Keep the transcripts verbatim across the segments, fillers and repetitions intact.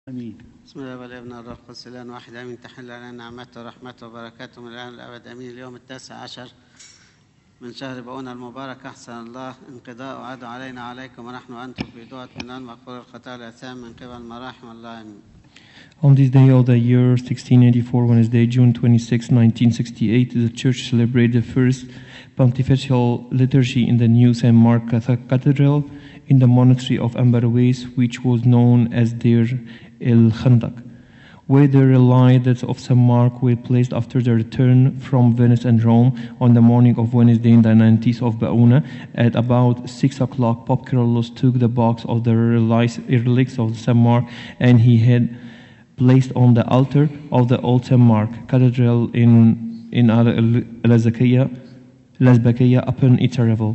امين. بسم الله والابن والروح القدس الان واحد امين. تحل علينا نعمته ورحمته وبركاته من الان للابد امين. اليوم التاسع عشر من شهر بؤون المبارك، احسن الله انقضاء وعدوا علينا عليكم ونحن وانتم في دوءة من المغفور الخطايا والاثام من قبل مراحم الله امين. On this day of the year sixteen eighty-four, Wednesday, June twenty-sixth, nineteen sixty-eight, the Church celebrated the first pontifical liturgy in the new Saint Mark Cathedral in the monastery of Ambarwais, which was known as Deir el-Khandak, where the relics of Saint Mark were placed after the return from Venice and Rome on the morning of Wednesday, the nineteenth of Bauna. At about six o'clock, Pope Kyrillos took the box of the relics of Saint Mark, and he had placed on the altar of the old Saint Mark Cathedral in in Al-Lazbakia upon its arrival.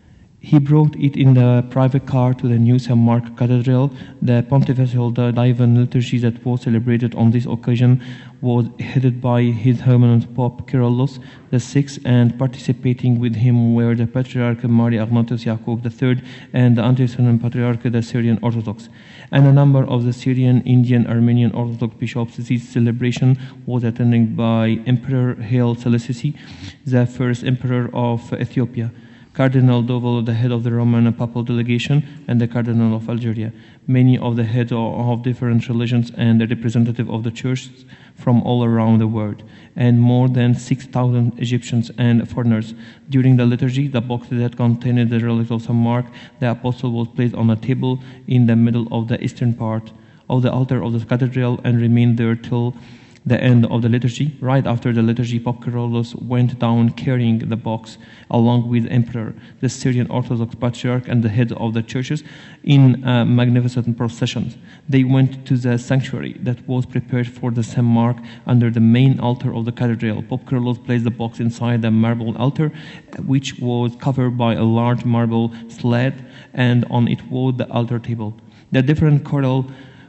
He brought it in the private car to the new Saint Mark Cathedral. The pontifical divine liturgy that was celebrated on this occasion was headed by His Holiness Pope Kyrillos the sixth, and participating with him were the Patriarch Maria Ignatius Jacob the third and the Antiochian Patriarch the Syrian Orthodox, and a number of the Syrian, Indian, Armenian Orthodox bishops. This celebration was attended by Emperor Haile Selassie, the first emperor of Ethiopia, Cardinal Dovel, the head of the Roman papal delegation, and the Cardinal of Algeria. Many of the heads of different religions and the representatives of the church from all around the world, and more than six thousand Egyptians and foreigners. During the liturgy, the box that contained the relics of Saint Mark, the apostle, was placed on a table in the middle of the eastern part of the altar of the cathedral and remained there till the end of the liturgy. Right after the liturgy, Pope Kyrillos went down carrying the box along with Emperor, the Syrian Orthodox Patriarch, and the heads of the churches in a magnificent procession. They went to the sanctuary that was prepared for the Saint Mark under the main altar of the cathedral. Pope Kyrillos placed the box inside the marble altar, which was covered by a large marble slab, and on it was the altar table. The different choral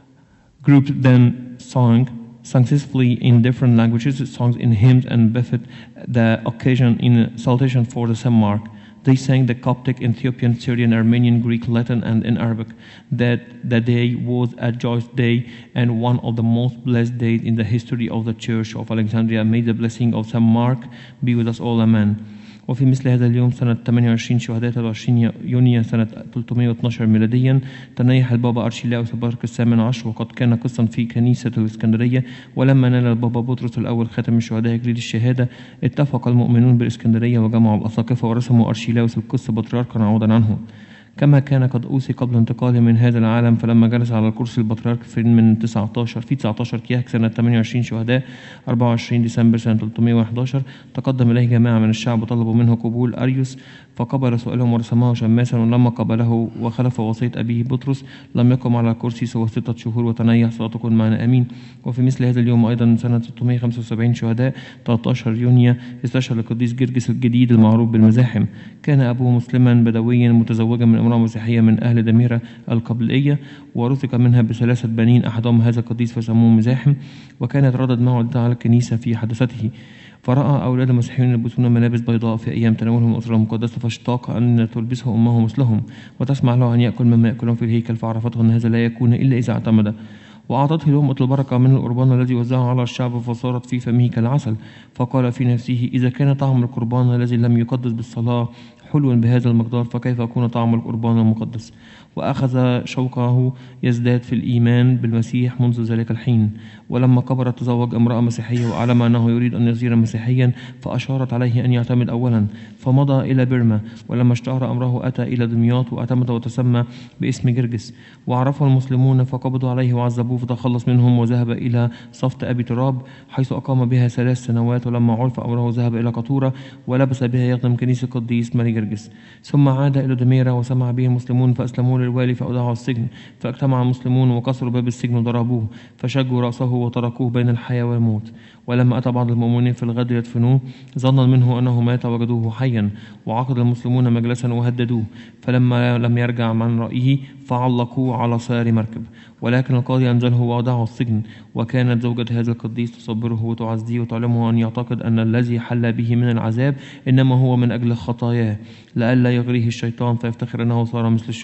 groups then sang successfully in different languages, songs in hymns, and befit the occasion in salutation for the Saint Mark. They sang the Coptic, Ethiopian, Syrian, Armenian, Greek, Latin, and in Arabic. That the day was a joyous day and one of the most blessed days in the history of the Church of Alexandria. May the blessing of Saint Mark be with us all. Amen. وفي مثل هذا اليوم سنة ثمانية وعشرين شهداء ثلاثة وعشرين يونيو سنة ثلاثمائة واثناشر ميلاديا تنيح البابا أرشيلاوس البطرك الثامن عشر، وقد كان قسا في كنيسة الإسكندرية. ولما نال البابا بطرس الأول خاتم الشهداء إكليل الشهادة، اتفق المؤمنون بالإسكندرية وجمعوا الأساقفة ورسموا أرشيلاوس القس بطريركا عوضا عنه، كما كان قد أوصي قبل انتقاله من هذا العالم. فلما جلس على الكرسي البطريرك في من تسعة عشر في تسعة عشر كياك سنة ثمانية وعشرين شهداء أربعة وعشرين ديسمبر سنة ثلاثمائة وأحد عشر، تقدم إليه جماعة من الشعب وطلبوا منه قبول أريوس، فقبل سؤالهم ورسمه شماسا. ولما قبله وخلف وصية أبيه بطرس لم يقم على الكرسي سوى ستة شهور. وتنيح صلاة تكون معنا آمين. وفي مثل هذا اليوم أيضا سنة ستمائة وخمسة وسبعين شهداء ثلاثة عشر يونيو استشهد القديس جرجس الجديد المعروف بالمزاحم. كان أبوه مسلما بدويا متزوجا من امرأة مسيحية من أهل دميرة القبلية، ورزق منها بثلاثة بنين، أحدهم هذا القديس فسموه مزاحم، وكانت ردد معه على الكنيسة في حدثته. فرأى أولاد المسيحيين يلبسون ملابس بيضاء في أيام تناولهم الأسرة المقدسة، فاشتاق أن تلبسه أمه مثلهم وتسمع له أن يأكل مما يأكلون في الهيكل، فعرفته أن هذا لا يكون إلا إذا اعتمد. وأعطته لقمة البركة من القربان الذي وزعه على الشعب، فصارت في فمه كالعسل. فقال في نفسه: إذا كان طعم القربان الذي لم يقدس بالصلاة حلوا بهذا المقدار، فكيف يكون طعم القربان المقدس؟ وأخذ شوقه يزداد في الإيمان بالمسيح منذ ذلك الحين. ولما كبر تزوج امرأة مسيحية، وعلم أنه يريد أن يصير مسيحيا، فأشارت عليه أن يعتمد أولا، فمضى إلى برما. ولما اشتهر أمره أتى إلى دمياط واعتمد وتسمى باسم جرجس. وعرفه المسلمون فقبضوا عليه وعذبوه، فتخلص منهم وذهب إلى صفت أبي تراب حيث أقام بها ثلاث سنوات. ولما عرف أمره ذهب إلى قطورة ولبس بها يخدم كنيسة القديس ماري جرجس. ثم عاد إلى دميرة وسمع به المسلمون فأسلموه للوالي فأودعه السجن. فاجتمع المسلمون وكسروا باب السجن وضربوه، فشجوا رأسه وتركوه بين الحياة والموت. ولما أتى بعض المؤمنين في الغد يدفنوه ظنا منه أنه مات وجدوه حيا، وعقد المسلمون مجلسا وهددوه. فلما لم يرجع عن رأيه فعلقوه على صير مركب، ولكن القاضي أنزله ووضعه السجن. وكانت زوجة هذا القديس تصبره وتعزيه وتعلمه أن يعتقد أن الذي حل به من العذاب إنما هو من أجل خطاياه، لئلا يغريه الشيطان فيفتخر أنه صار مثل الشهداء.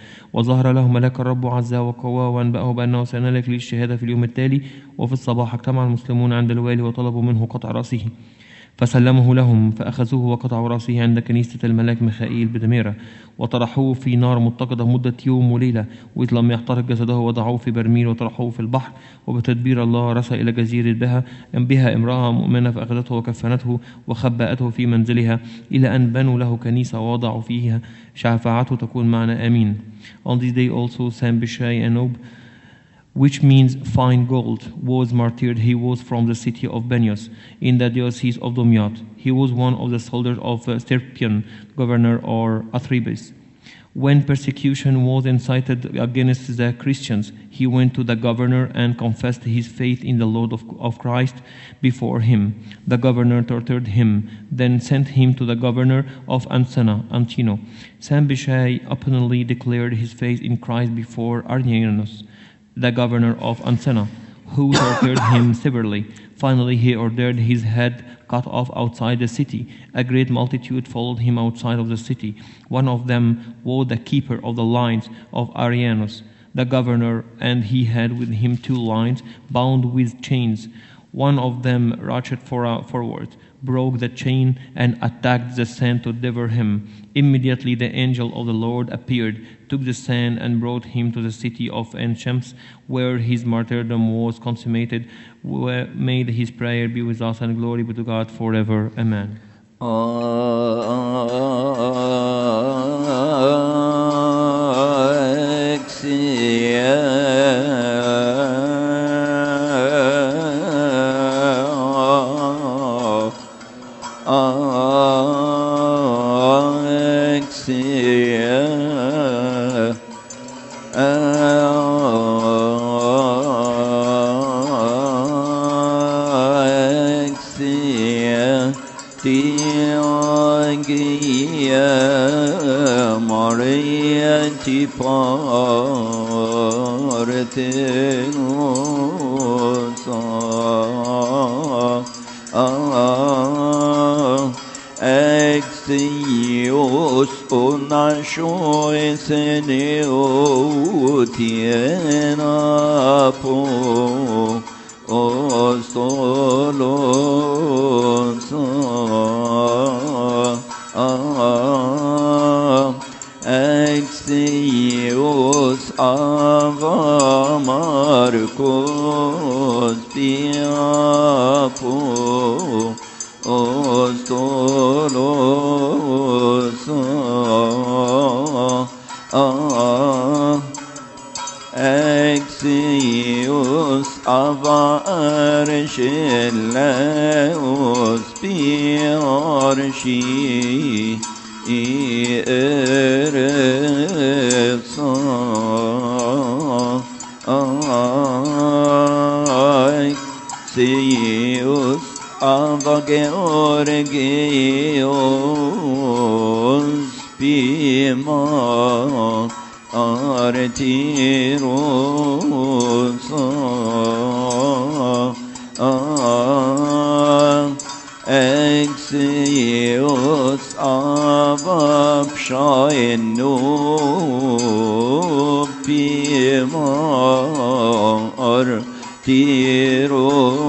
وظهر له ملاك الرب عز وقواه وأنبأه بأنه سينال الشهادة في اليوم التالي. وفي الصباح اجتمع المسلمون عند الوالي وطلبوا منه قطع رأسه، فسلمه لهم، فأخذوه وقطعوا رأسه عند كنيسة الملاك ميخائيل بدميرة، وطرحوه في نار متقدة مدة يوم وليلة، وإذ لم يحترق جسده وضعوه في برميل وطرحوه في البحر. وبتدبير الله رسى إلى جزيرة بها بها امرأة مؤمنة، فأخذته وكفنته وخبأته في منزلها إلى أن بنوا له كنيسة ووضعوا فيها شفاعته تكون معنا آمين. On this day also Sam Bishai Anob, which means fine gold, was martyred. He was from the city of Benios in the diocese of Domyat. He was one of the soldiers of uh, Stirpion, governor or Athribis. When persecution was incited against the Christians, he went to the governor and confessed his faith in the Lord of, of Christ before him. The governor tortured him, then sent him to the governor of Ansana, Antino. Sam Bishai openly declared his faith in Christ before Arnianus, the governor of Ansana, who tortured him severely. Finally, he ordered his head cut off outside the city. A great multitude followed him outside of the city. One of them was the keeper of the lines of Arianus, the governor, and he had with him two lions bound with chains. One of them rushed forward, broke the chain, and attacked the son to devour him. Immediately the angel of the Lord appeared, took the son, and brought him to the city of Enshams, where his martyrdom was consummated. May his prayer be with us, and glory be to God forever. Amen. Exios unashois neotiena po ostolos Exios ava Marcos piapo ostolos Exios ava arsheleos piarshi Eretsa Exios ava Georgios Pima Artiros Exios ava Pshainu Pima Artiros